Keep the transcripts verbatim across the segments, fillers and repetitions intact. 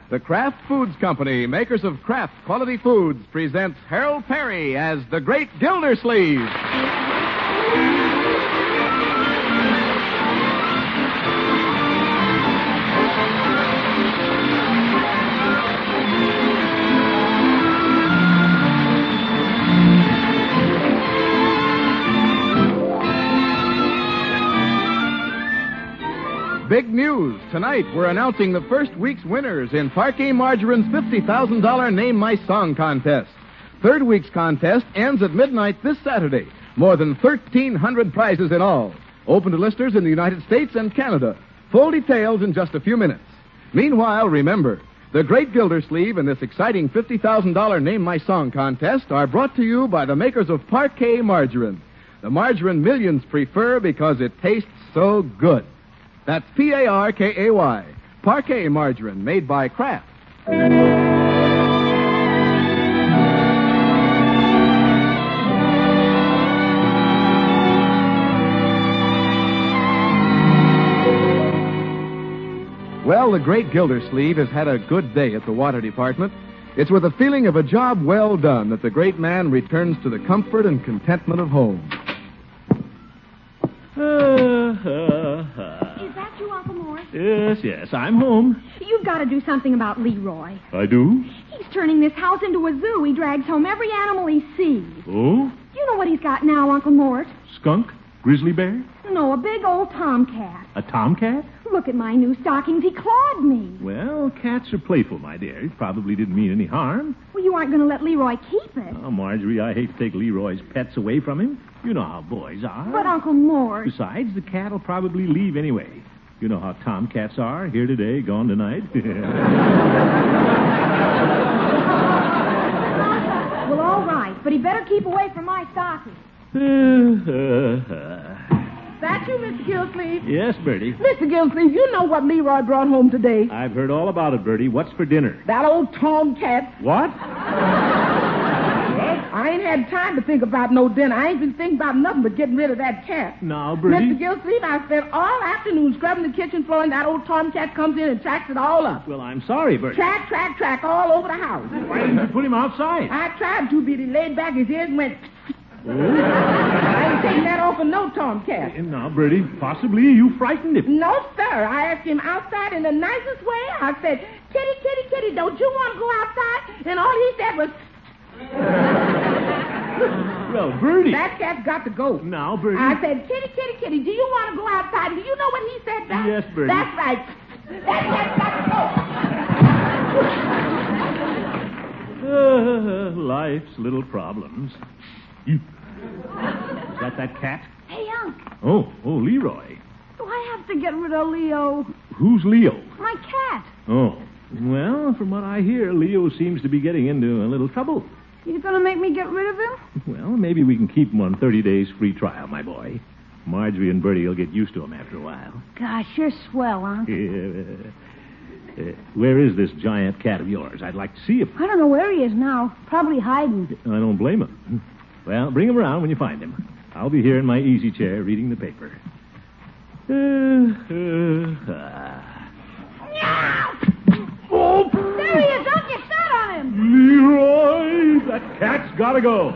The Kraft Foods Company, makers of Kraft Quality Foods, presents Harold Perry as the Great Gildersleeve. Big news. Tonight, we're announcing the first week's winners in Parquet Margarine's fifty thousand dollars Name My Song contest. Third week's contest ends at midnight this Saturday. More than thirteen hundred prizes in all. Open to listeners in the United States and Canada. Full details in just a few minutes. Meanwhile, remember, the Great Gildersleeve and this exciting fifty thousand dollars Name My Song contest are brought to you by the makers of Parquet Margarine. The margarine millions prefer because it tastes so good. That's P A R K A Y. Parquet Margarine, made by Kraft. Well, the Great Gildersleeve has had a good day at the water department. It's with a feeling of a job well done that the great man returns to the comfort and contentment of home. Is that you, Uncle Morris? Yes, yes, I'm home. You've got to do something about Leroy. I do? He's turning this house into a zoo. He drags home every animal he sees. Oh? You know what he's got now, Uncle Mort? Skunk? Grizzly bear? No, a big old tomcat. A tomcat? Look at my new stockings. He clawed me. Well, cats are playful, my dear. It probably didn't mean any harm. Well, you aren't going to let Leroy keep it. Oh, Marjorie, I hate to take Leroy's pets away from him. You know how boys are. But, Uncle Mort... Besides, the cat will probably leave anyway. You know how tomcats are. Here today, gone tonight. Well, all right. But he better keep away from my stockings. That you, Mister Gildersleeve? Yes, Bertie. Mister Gildersleeve, you know what Leroy brought home today. I've heard all about it, Bertie. What's for dinner? That old tomcat. What? I ain't had time to think about no dinner. I ain't been thinking about nothing but getting rid of that cat. Now, Bertie. Mister Gildersleeve, I spent all afternoon scrubbing the kitchen floor, and that old tomcat comes in and tracks it all up. Well, I'm sorry, Bertie. Track, track, track all over the house. Why didn't you put him outside? I tried to, but he laid back his ears and went... Oh. I ain't taking that off of no tomcat. And now, Bertie, possibly you frightened him. No, sir. I asked him outside in the nicest way. I said, kitty, kitty, kitty, don't you want to go outside? And all he said was... Well, Bertie. That cat's got to go. Now, Bertie. I said, kitty, kitty, kitty, do you want to go outside? Do you know what he said back? Yes, Bertie. That's right. That cat's got to Uh, go. life's little problems. You. Is that that cat? Hey, Unc. Oh, oh, Leroy. Do I have to get rid of Leo? Who's Leo? My cat. Oh. Well, from what I hear, Leo seems to be getting into a little trouble. You going to make me get rid of him? Well, maybe we can keep him on thirty days free trial, my boy. Marjorie and Bertie will get used to him after a while. Gosh, you're swell, Unc. Uh, where is this giant cat of yours? I'd like to see him. I don't know where he is now. Probably hiding. I don't blame him. Well, bring him around when you find him. I'll be here in my easy chair reading the paper. Uh, uh, uh. Oh! There he is, Unc. You sat on him. Leroy, that cat's got to go.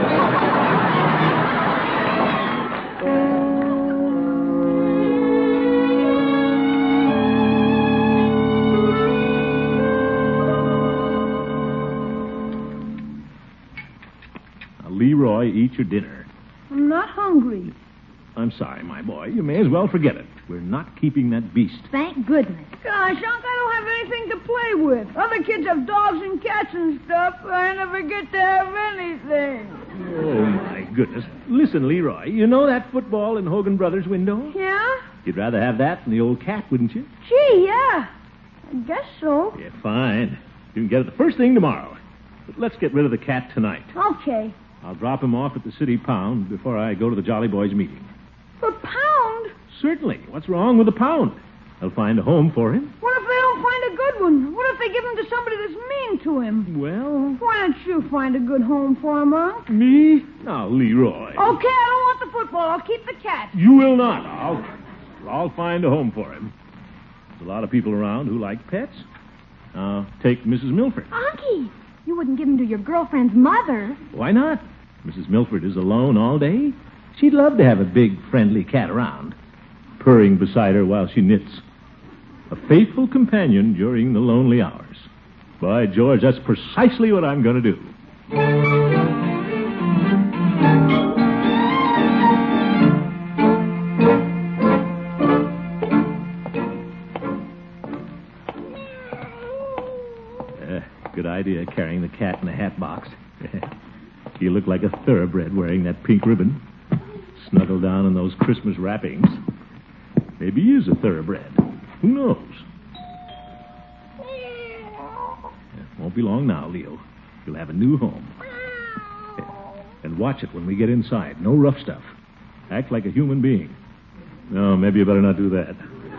Leroy, eat your dinner. I'm not hungry. I'm sorry, my boy. You may as well forget it. We're not keeping that beast. Thank goodness. Gosh, Unc, I don't have anything to play with. Other kids have dogs and cats and stuff. I never get to have anything. Oh, my goodness. Listen, Leroy, you know that football in Hogan Brothers' window? Yeah? You'd rather have that than the old cat, wouldn't you? Gee, yeah. I guess so. Yeah, fine. You can get it the first thing tomorrow. But let's get rid of the cat tonight. Okay. I'll drop him off at the city pound before I go to the Jolly Boys meeting. For pound? Certainly. What's wrong with the pound? They'll find a home for him. What if they don't find a good one? What if they give him to somebody that's mean to him? Well... Why don't you find a good home for him, Unc? Me? Now, Leroy. Okay, I don't want the football. I'll keep the cat. You will not. I'll, I'll find a home for him. There's a lot of people around who like pets. I'll take Missus Milford. Unky, you wouldn't give him to your girlfriend's mother. Why not? Missus Milford is alone all day. She'd love to have a big, friendly cat around, purring beside her while she knits. A faithful companion during the lonely hours. By George, that's precisely what I'm going to do. Uh, good idea, carrying the cat in a hat box. You look like a thoroughbred wearing that pink ribbon. Snuggle down in those Christmas wrappings. Maybe he is a thoroughbred. Who knows? It won't be long now, Leo. You'll have a new home. And watch it when we get inside. No rough stuff. Act like a human being. No, maybe you better not do that.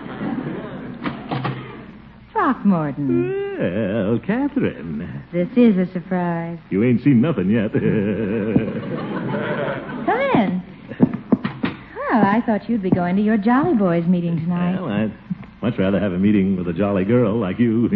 Throckmorton. Well, Catherine. This is a surprise. You ain't seen nothing yet. Come in. Well, I thought you'd be going to your Jolly Boys meeting tonight. Well, I'd much rather have a meeting with a jolly girl like you.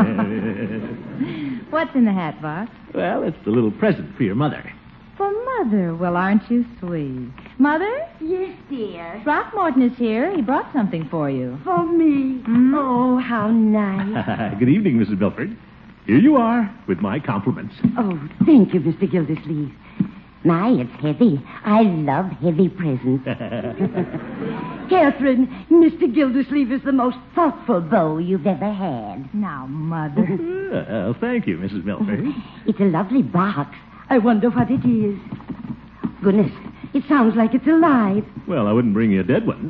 What's in the hat box? Well, it's the little present for your mother. For Mother. Well, aren't you sweet? Mother? Yes, dear. Throckmorton is here. He brought something for you. For me. Hmm? Oh, how nice. Good evening, Missus Milford. Here you are with my compliments. Oh, thank you, Mister Gildersleeve. My, it's heavy. I love heavy presents. Catherine, Mister Gildersleeve is the most thoughtful beau you've ever had. Now, Mother. Well, thank you, Missus Milford. It's a lovely box. I wonder what it is. Goodness, it sounds like it's alive. Well, I wouldn't bring you a dead one.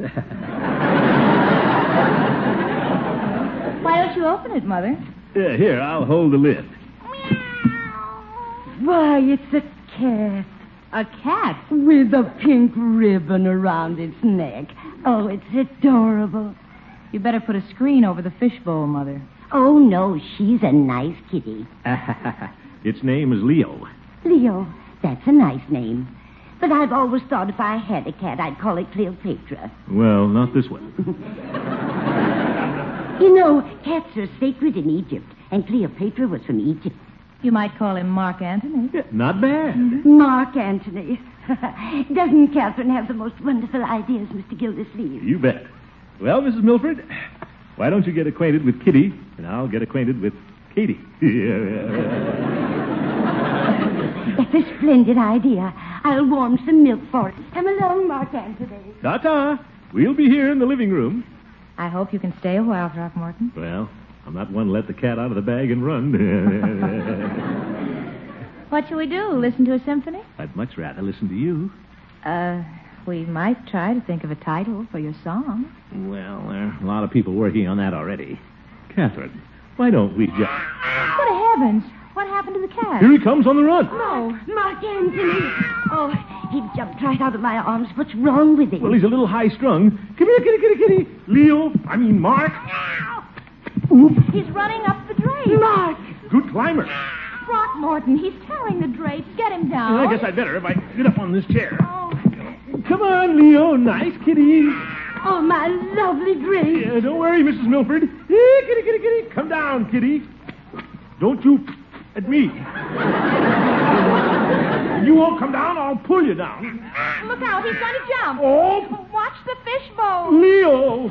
Why don't you open it, Mother? Yeah, here, I'll hold the lid. Why, it's a cat. A cat? With a pink ribbon around its neck. Oh, it's adorable. You better put a screen over the fishbowl, Mother. Oh, no, she's a nice kitty. Its name is Leo. Leo, that's a nice name. But I've always thought if I had a cat, I'd call it Cleopatra. Well, not this one. You know, cats are sacred in Egypt, and Cleopatra was from Egypt. You might call him Mark Antony. Yeah, not bad. Mark Antony. Doesn't Catherine have the most wonderful ideas, Mister Gildersleeve? You bet. Well, Missus Milford, why don't you get acquainted with Kitty, and I'll get acquainted with Katie. That's a splendid idea. I'll warm some milk for it. Come along, Mark Antony. Ta-ta. We'll be here in the living room. I hope you can stay a while, Throckmorton. Well, I'm not one to let the cat out of the bag and run. What shall we do? Listen to a symphony? I'd much rather listen to you. Uh, we might try to think of a title for your song. Well, there are a lot of people working on that already. Catherine, why don't we just... Good heavens! What happened to the cat? Here he comes on the run. Oh, Mark Antony. Oh, he jumped right out of my arms. What's wrong with him? Well, he's a little high-strung. Come here, kitty, kitty, kitty. Leo, I mean Mark. Oop. He's running up the drape. Mark! Good climber. Throckmorton, he's tearing the drapes. Get him down. Well, I guess I'd better if I get up on this chair. Oh. Come on, Leo. Nice kitty. Oh, my lovely drink. Yeah, don't worry, Missus Milford. Hey, kitty, kitty, kitty. Come down, kitty. Don't you at me. You won't come down, I'll pull you down. Look out, he's going to jump. Oh. Watch the fishbowl. Leo.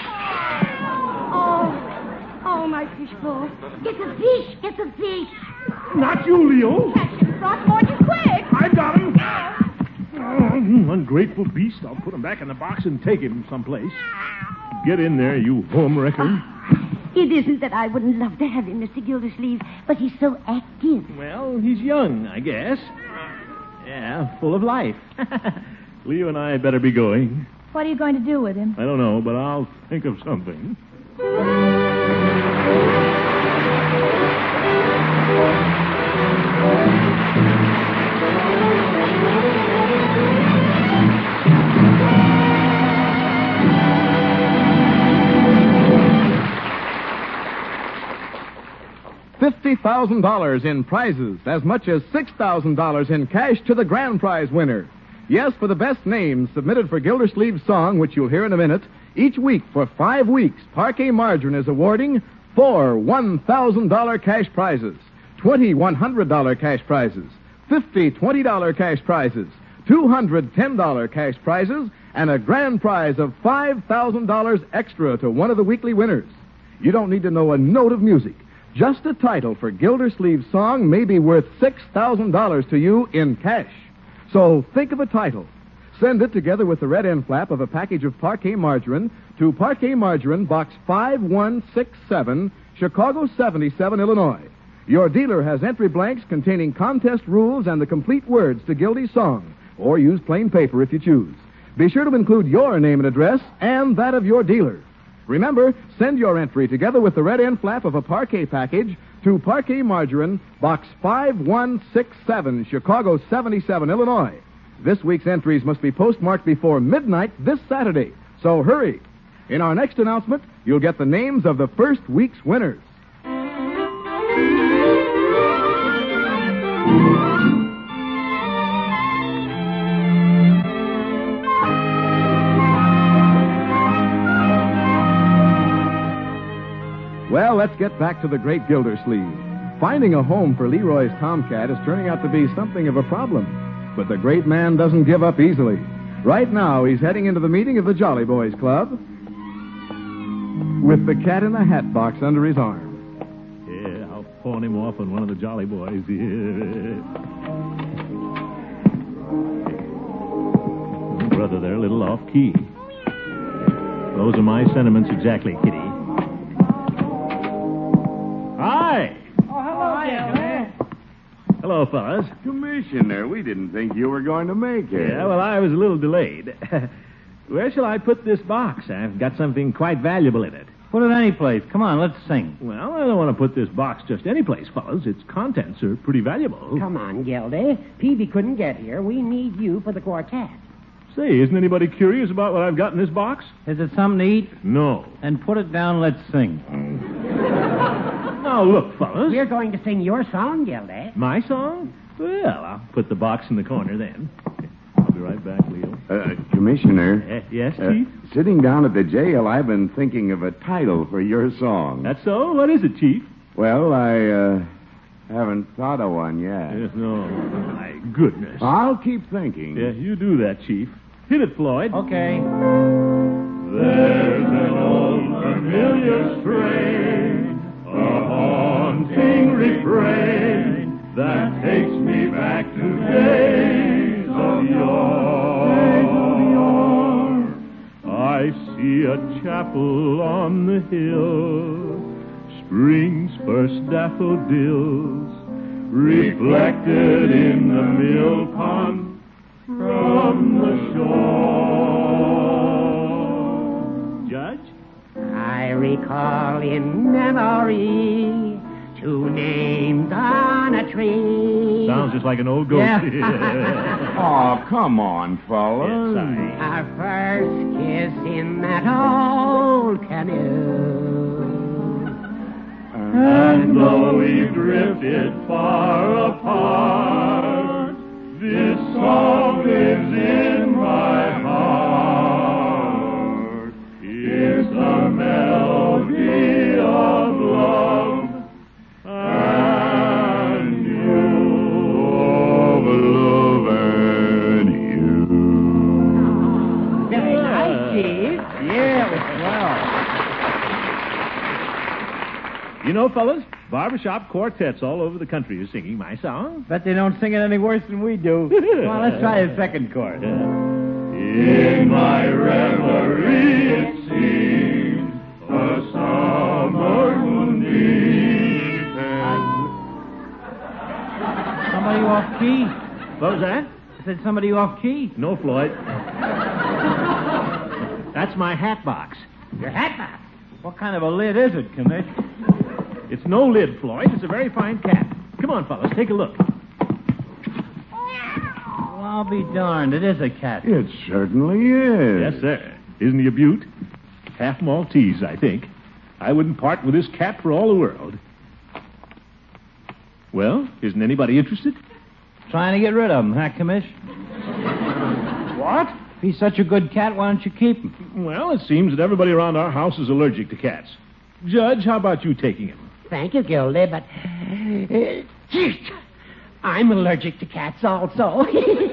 Oh, oh, my fishbowl. Get the fish, get the fish. Not you, Leo. Catch him, Throckmorton, quick. I got him. Oh, ungrateful beast. I'll put him back in the box and take him someplace. Get in there, you homewrecker. It isn't that I wouldn't love to have him, Mister Gildersleeve, but he's so active. Well, he's young, I guess. Yeah, full of life. Leo and I had better be going. What are you going to do with him? I don't know, but I'll think of something. fifty thousand dollars in prizes, as much as six thousand dollars in cash to the grand prize winner. Yes, for the best names submitted for Gildersleeve's song, which you'll hear in a minute, each week for five weeks, Parquet Margarine is awarding four one thousand dollars cash prizes, twenty one hundred dollars cash prizes, fifty twenty dollars cash prizes, two hundred ten dollars cash prizes, and a grand prize of five thousand dollars extra to one of the weekly winners. You don't need to know a note of music. Just a title for Gildersleeve's song may be worth six thousand dollars to you in cash. So think of a title. Send it together with the red end flap of a package of Parquet Margarine to Parquet Margarine, Box five one six seven, Chicago seventy-seven, Illinois. Your dealer has entry blanks containing contest rules and the complete words to Gildy's song, or use plain paper if you choose. Be sure to include your name and address and that of your dealer. Remember, send your entry together with the red end flap of a Parquet package to Parquet Margarine, Box five one six seven, Chicago seventy-seven, Illinois. This week's entries must be postmarked before midnight this Saturday, so hurry. In our next announcement, you'll get the names of the first week's winners. Well, let's get back to the great Gildersleeve. Finding a home for Leroy's tomcat is turning out to be something of a problem. But the great man doesn't give up easily. Right now, he's heading into the meeting of the Jolly Boys Club with the cat in the hat box under his arm. Yeah, I'll pawn him off on one of the Jolly Boys. Yeah. Brother, they're a little off-key. Those are my sentiments exactly, Kitty. Hi. Oh, hello, Gildy. Hello, fellas. Commissioner, we didn't think you were going to make it. Yeah, well, I was a little delayed. Where shall I put this box? I've got something quite valuable in it. Put it any place. Come on, let's sing. Well, I don't want to put this box just any place, fellas. Its contents are pretty valuable. Come on, Gildy. Peavy couldn't get here. We need you for the quartet. Say, isn't anybody curious about what I've got in this box? Is it something to eat? No. Then put it down, let's sing. Now, look, fellas. We're going to sing your song, Gildy. My song? Well, I'll put the box in the corner then. I'll be right back, Leo. Uh, Commissioner. Uh, yes, uh, Chief? Sitting down at the jail, I've been thinking of a title for your song. That's so? What is it, Chief? Well, I uh, haven't thought of one yet. Yes, no. My goodness. I'll keep thinking. Yeah, you do that, Chief. Hit it, Floyd. Okay. There's an old familiar strain, a haunting refrain that takes me back to days of yore. I see a chapel on the hill, spring's first daffodils, reflected in the mill pond from the shore. Judge? I recall in memory two names on a tree. Sounds just like an old ghost. Yeah. Oh, come on, fellas. Yes, sorry. Our first kiss in that old canoe. And though we drifted far apart, this song lives in my heart. It's a melody of love and you, of love and you. Very nice, Chief. Yeah, it was swell. You know, fellas, barbershop quartets all over the country are singing my song. Bet they don't sing it any worse than we do. Come on, let's try the second chord. In my reverie it seemed a summer moonbeam. Somebody off key. What was that? I said somebody off key. No, Floyd. That's my hat box. Your hat box. What kind of a lid is it, Commish? It's no lid, Floyd. It's a very fine cat. Come on, fellas, take a look. Well, I'll be darned. It is a cat. It certainly is. Yes, sir. Isn't he a beaut? Half Maltese, I think. I wouldn't part with this cat for all the world. Well, isn't anybody interested? Trying to get rid of him, huh, Commish? What? If he's such a good cat, why don't you keep him? Well, it seems that everybody around our house is allergic to cats. Judge, how about you taking him? Thank you, Gildy, but... Uh, I'm allergic to cats also.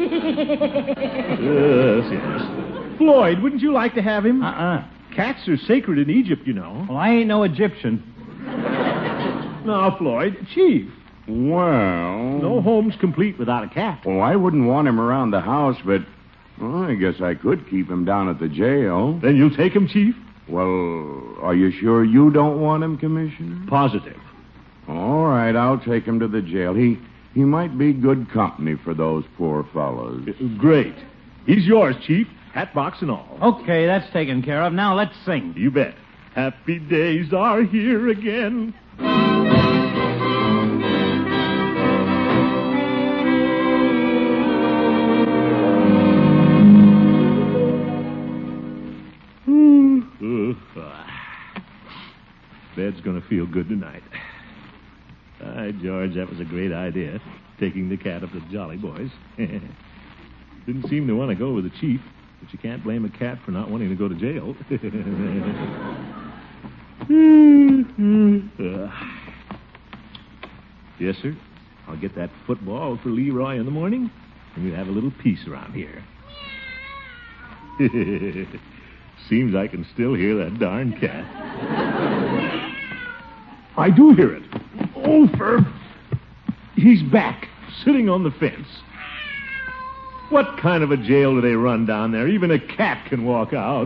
Yes, yes. Floyd, wouldn't you like to have him? Uh-uh. Cats are sacred in Egypt, you know. Well, I ain't no Egyptian. Now, Floyd, Chief. Well... No home's complete without a cat. Well, I wouldn't want him around the house, but... Well, I guess I could keep him down at the jail. Then you'll take him, Chief? Well, are you sure you don't want him, Commissioner? Positive. All right, I'll take him to the jail. He he might be good company for those poor fellows. Great. He's yours, Chief. Hat box and all. Okay, that's taken care of. Now let's sing. You bet. Happy days are here again. Bed's going to feel good tonight. Hi, George, that was a great idea, taking the cat up to the Jolly Boys. Didn't seem to want to go with the chief, but you can't blame a cat for not wanting to go to jail. uh, yes, sir. I'll get that football for Leroy in the morning, and we'll have a little peace around here. Seems I can still hear that darn cat. I do hear it. Oh, Ferb. He's back, sitting on the fence. What kind of a jail do they run down there? Even a cat can walk out.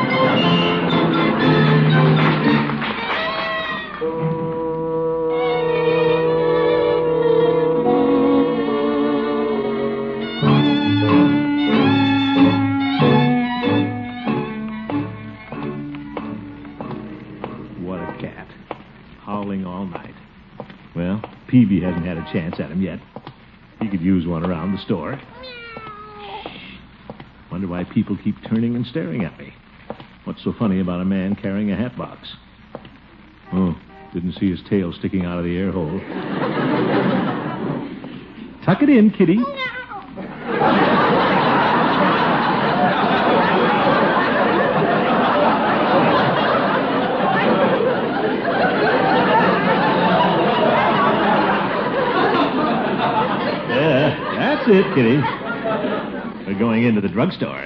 Peavy hasn't had a chance at him yet. He could use one around the store. Wonder why people keep turning and staring at me. What's so funny about a man carrying a hat box? Oh, didn't see his tail sticking out of the air hole. Tuck it in, kitty. That's it, kitty. We're going into the drugstore.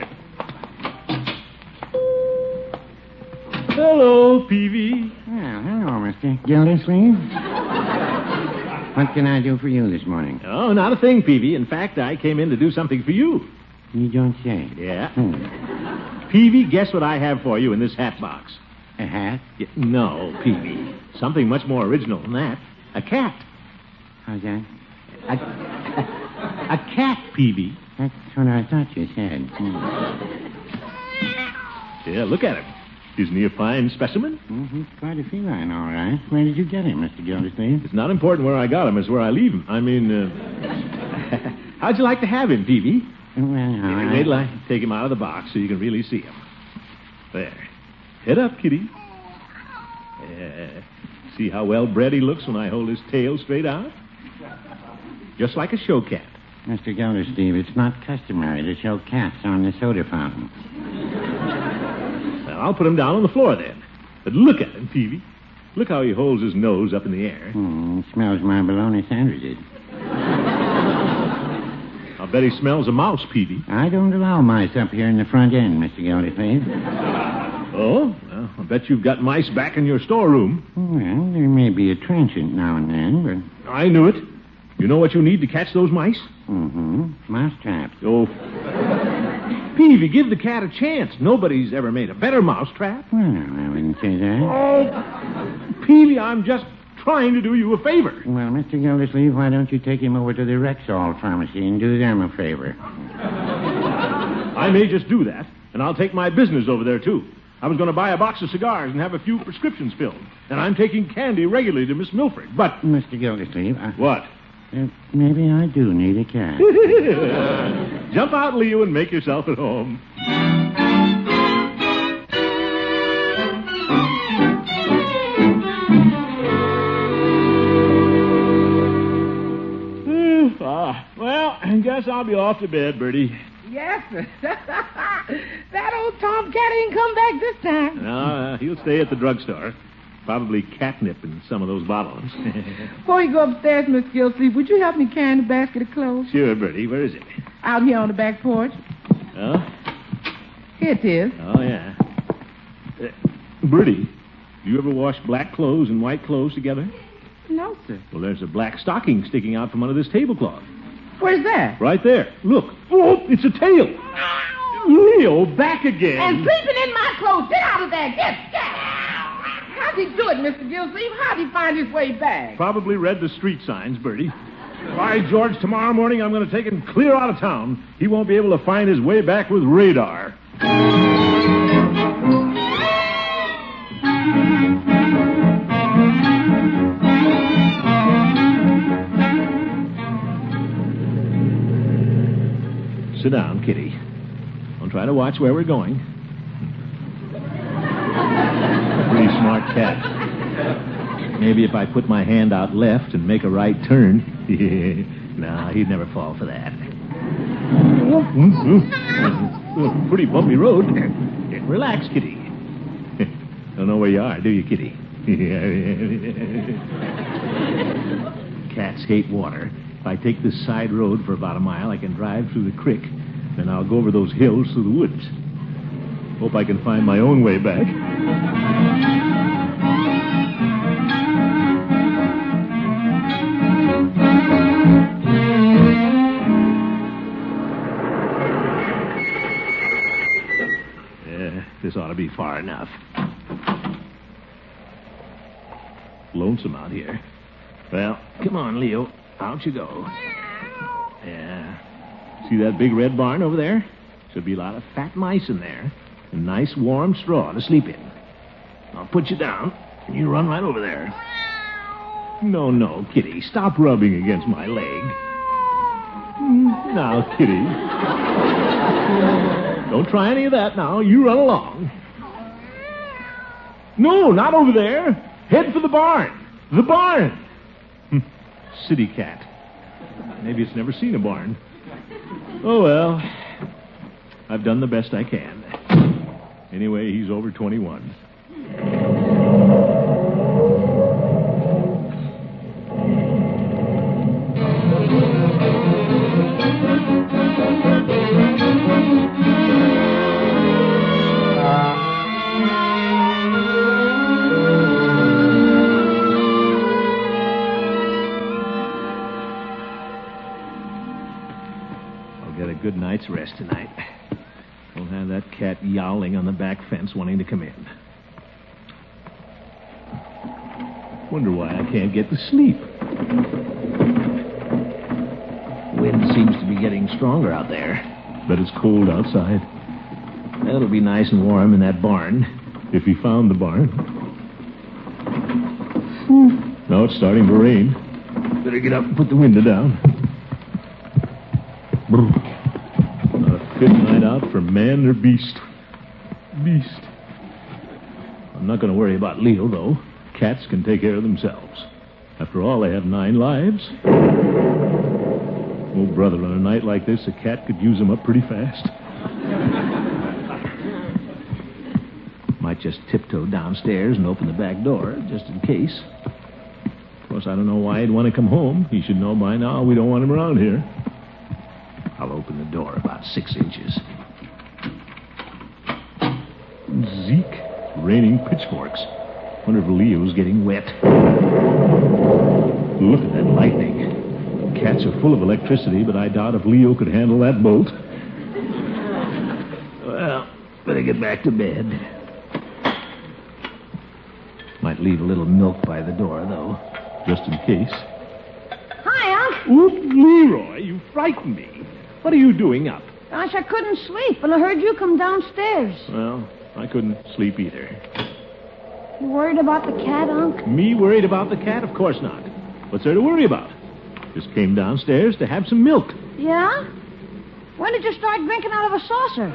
Hello, Peavy. Well, hello, Mister Gildersleeve. What can I do for you this morning? Oh, not a thing, Peavy. In fact, I came in to do something for you. You don't say. Yeah. Hmm. Peavy, guess what I have for you in this hat box? A hat? Yeah, no, Peavy. Something much more original than that. A cat. How's that? A, a, a cat, Peavy. That's what I thought you said. Hmm. Yeah, look at him. Isn't he a fine specimen? Mm-hmm. Quite a feline, all right. Where did you get him, Mister Gildersleeve? It's not important where I got him. It's where I leave him. I mean, uh... how'd you like to have him, Peavy? Well, yeah, wait till I take him out of the box so you can really see him. There. Head up, kitty. Yeah. See how well bred he looks when I hold his tail straight out? Just like a show cat. Mister Gildersleeve, it's not customary to show cats on the soda fountain. Well, I'll put him down on the floor then. But look at him, Peavy. Look how he holds his nose up in the air. Hmm, smells my bologna sandwiches. I'll bet he smells a mouse, Peavy. I don't allow mice up here in the front end, Mister Gildersleeve. Oh? Well, I bet you've got mice back in your storeroom. Well, there may be a transient now and then, but... I knew it. You know what you need to catch those mice? Mm-hmm. Mouse traps. Oh. Peavy, give the cat a chance. Nobody's ever made a better mouse trap. Well, I wouldn't say that. Oh, Peavy, I'm just trying to do you a favor. Well, Mister Gildersleeve, why don't you take him over to the Rexall pharmacy and do them a favor? I may just do that, and I'll take my business over there, too. I was going to buy a box of cigars and have a few prescriptions filled. And I'm taking candy regularly to Miss Milford, but... Mister Gildersleeve, I... What? Uh, maybe I do need a cat. Jump out, Leo, and make yourself at home. Ah, well, I guess I'll be off to bed, Bertie. Yes, sir. That old tomcat ain't come back this time. No, uh, he'll stay at the drugstore. Probably catnip in some of those bottles. Before you go upstairs, Miss Gilsleeve, would you help me carry the basket of clothes? Sure, Bertie. Where is it? Out here on the back porch. Oh? Here it is. Oh, yeah. Uh, Bertie, do you ever wash black clothes and white clothes together? No, sir. Well, there's a black stocking sticking out from under this tablecloth. Where's that? Right there. Look. Oh, it's a tail. Leo, back again. And sleeping in my clothes. Get out of there. Get, get. How'd he do it, Mister Gilsleeve? How'd he find his way back? Probably read the street signs, Bertie. By George, tomorrow morning I'm going to take him clear out of town. He won't be able to find his way back with radar. Sit down, Kitty. Don't try to watch where we're going. Pretty smart cat. Maybe if I put my hand out left and make a right turn. No, he'd never fall for that. Pretty bumpy road. Relax, Kitty. Don't know where you are, do you, Kitty? Cats hate water. If I take this side road for about a mile, I can drive through the creek. Then I'll go over those hills through the woods. Hope I can find my own way back. Yeah, this ought to be far enough. Lonesome out here. Well, come on, Leo. Out you go. Yeah. See that big red barn over there? Should be a lot of fat mice in there. A nice warm straw to sleep in. I'll put you down, and you run right over there. No, no, Kitty. Stop rubbing against my leg. Now, Kitty. Don't try any of that now. You run along. No, not over there. Head for the barn. The barn. City cat. Maybe it's never seen a barn. Oh, well. I've done the best I can. Anyway, he's over twenty-one. Good night's rest tonight. Don't have that cat yowling on the back fence wanting to come in. Wonder why I can't get to sleep. Wind seems to be getting stronger out there. Bet it's cold outside. It'll be nice and warm in that barn, if he found the barn. Now it's starting to rain. Better get up and put the window down. Brr. Good night out for man or beast. Beast. I'm not going to worry about Leo, though. Cats can take care of themselves. After all, they have nine lives. Oh, brother, on a night like this, a cat could use them up pretty fast. Might just tiptoe downstairs and open the back door, just in case. Of course, I don't know why he'd want to come home. He should know by now we don't want him around here. I'll open the door about six inches. Zeke, raining pitchforks. Wonder if Leo's getting wet. Look at that lightning. Cats are full of electricity, but I doubt if Leo could handle that bolt. Well, better get back to bed. Might leave a little milk by the door, though, just in case. Hi, Unc. Oop, Leroy, you frightened me. What are you doing up? Gosh, I couldn't sleep, and I heard you come downstairs. Well, I couldn't sleep either. You worried about the cat, Unc? Me worried about the cat? Of course not. What's there to worry about? Just came downstairs to have some milk. Yeah? When did you start drinking out of a saucer?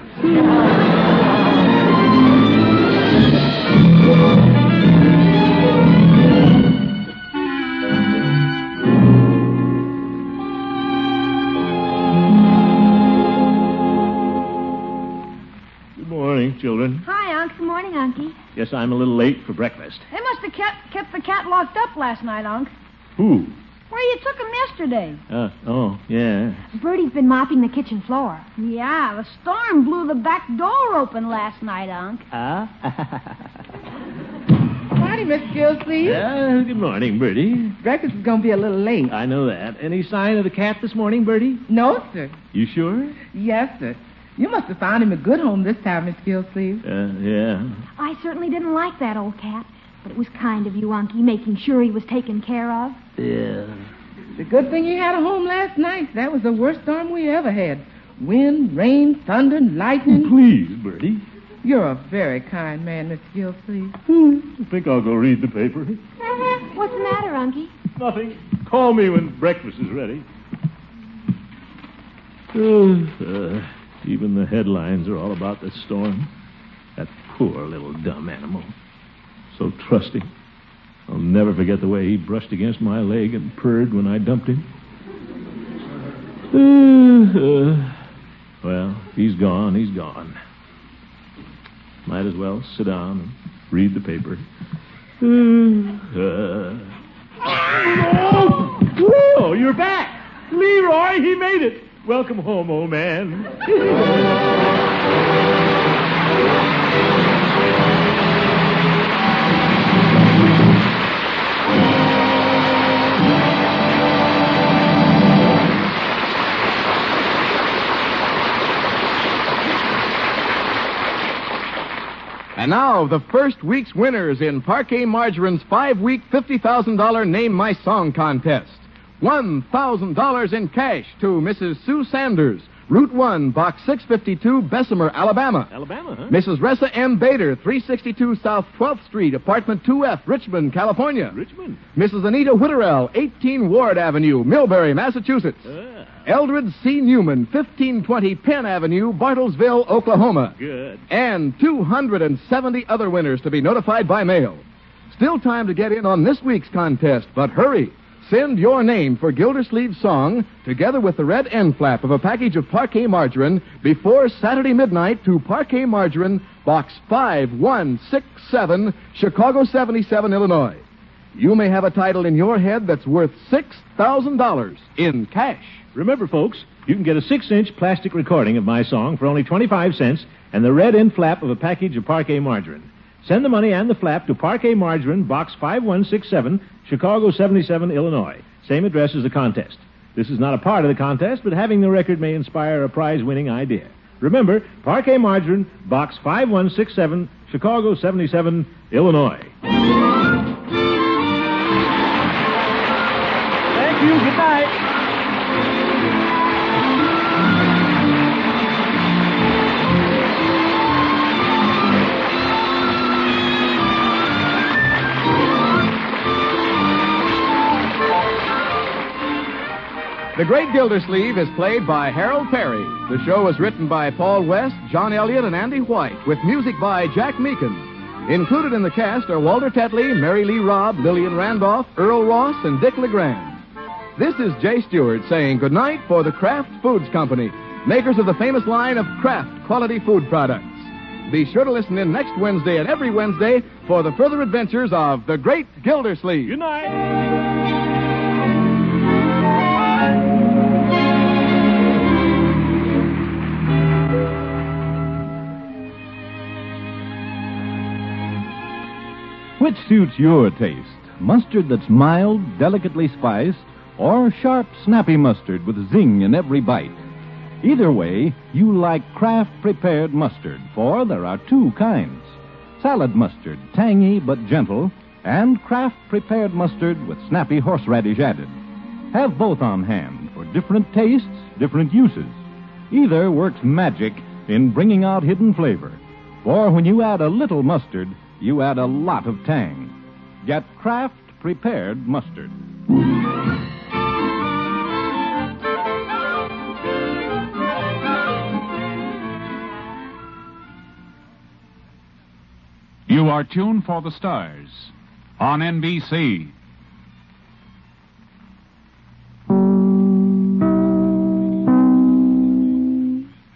Children. Hi, Unc. Good morning, morning, Unky. Guess I'm a little late for breakfast. They must have kept, kept the cat locked up last night, Unc. Who? Where you took him yesterday. Uh, oh, yeah. Bertie's been mopping the kitchen floor. Yeah, the storm blew the back door open last night, Unc. Ah? Howdy, Miss Gillsleeve. Uh, good morning, Bertie. Breakfast is going to be a little late. I know that. Any sign of the cat this morning, Bertie? No, sir. You sure? Yes, sir. You must have found him a good home this time, Miss Gillsleeve. Uh, yeah. I certainly didn't like that old cat, but it was kind of you, Unky, making sure he was taken care of. Yeah. The good thing you had a home last night. That was the worst storm we ever had. Wind, rain, thunder, and lightning. Please, Bertie. You're a very kind man, Mister Gillsleeve. I think I'll go read the paper. What's the matter, Unky? Nothing. Call me when breakfast is ready. Uh, even the headlines are all about this storm. That poor little dumb animal. So trusting. I'll never forget the way he brushed against my leg and purred when I dumped him. Uh, uh, well, if he's gone, he's gone. Might as well sit down and read the paper. Uh, oh, oh, you're back. Leroy, he made it. Welcome home, old man. And now, the first week's winners in Parquet Margarine's five-week, fifty thousand dollars Name My Song contest. one thousand dollars in cash to Missus Sue Sanders, Route one, Box six fifty-two, Bessemer, Alabama. Alabama, huh? Missus Ressa M. Bader, three sixty-two South twelfth Street, Apartment two F, Richmond, California. Richmond. Missus Anita Whitterell, eighteen Ward Avenue, Millbury, Massachusetts. Ah. Eldred C. Newman, fifteen twenty Penn Avenue, Bartlesville, Oklahoma. Good. And two hundred seventy other winners to be notified by mail. Still time to get in on this week's contest, but hurry. Send your name for Gildersleeve's song, together with the red end flap of a package of Parquet Margarine, before Saturday midnight to Parquet Margarine, Box five one six seven, Chicago seventy-seven, Illinois. You may have a title in your head that's worth six thousand dollars in cash. Remember, folks, you can get a six-inch plastic recording of my song for only twenty-five cents and the red end flap of a package of Parquet Margarine. Send the money and the flap to Parquet Margarine, Box five one six seven, Chicago seventy-seven, Illinois. Same address as the contest. This is not a part of the contest, but having the record may inspire a prize-winning idea. Remember, Parquet Margarine, Box five one six seven, Chicago seventy-seven, Illinois. Thank you. Good night. The Great Gildersleeve is played by Harold Perry. The show was written by Paul West, John Elliott, and Andy White, with music by Jack Meakin. Included in the cast are Walter Tetley, Mary Lee Robb, Lillian Randolph, Earl Ross, and Dick LeGrand. This is Jay Stewart saying goodnight for the Kraft Foods Company, makers of the famous line of Kraft quality food products. Be sure to listen in next Wednesday and every Wednesday for the further adventures of the Great Gildersleeve. Good night. Which suits your taste? Mustard that's mild, delicately spiced, or sharp, snappy mustard with zing in every bite? Either way, you like Kraft prepared mustard, for there are two kinds. Salad mustard, tangy but gentle, and Kraft prepared mustard with snappy horseradish added. Have both on hand for different tastes, different uses. Either works magic in bringing out hidden flavor. For when you add a little mustard, you add a lot of tang. Get Kraft prepared mustard. You are tuned for the stars on N B C.